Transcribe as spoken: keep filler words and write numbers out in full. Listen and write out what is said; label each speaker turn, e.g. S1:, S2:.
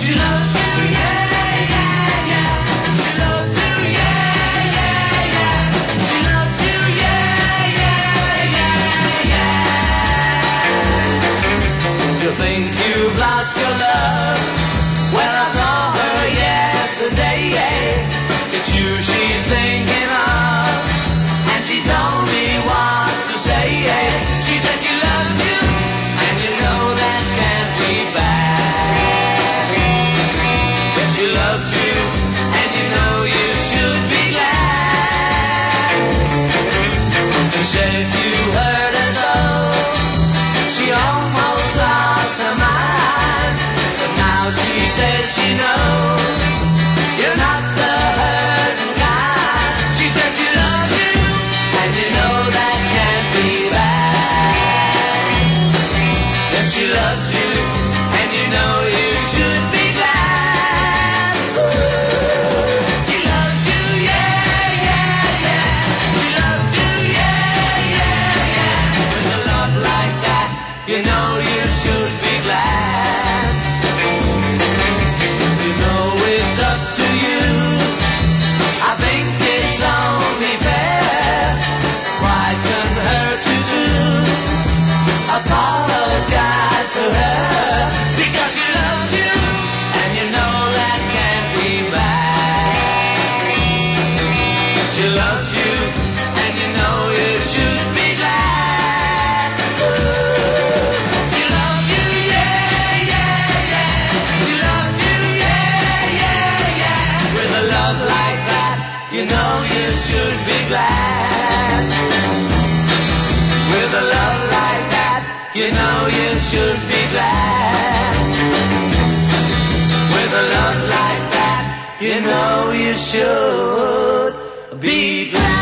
S1: She loves you, yeah, yeah, yeah. She loves you, yeah, yeah, yeah. She loves you, yeah, yeah, yeah, yeah. You think you've lost your love? Well, I saw her yesterday, yeah. It's you she's thinking of, and she told me what to say, yeah. She said she loves you, and you know that can't be bad. Yes, she loves you, and you know you should be glad. She said you hurt her so, she almost lost her mind. But now she says she knows you're not the hurting kind. She said she loves you, and you know that can't be bad. Yes, she loves you, and you know you should be glad. She loves you, yeah, yeah, yeah. She loves you, yeah, yeah, yeah. With a love like that, you know you should be glad. You know it's up to you. I think it's only fair. Pride can hurt you too. Apologize to her, because she loves you, and you know that can't be bad. She loves you, and you know you should be glad. She loves you, yeah, yeah, yeah. She loves you, yeah, yeah, yeah. With a love like that, you know you should be glad. With a love like that, you know you should be glad. With a love like that, you know you should be glad.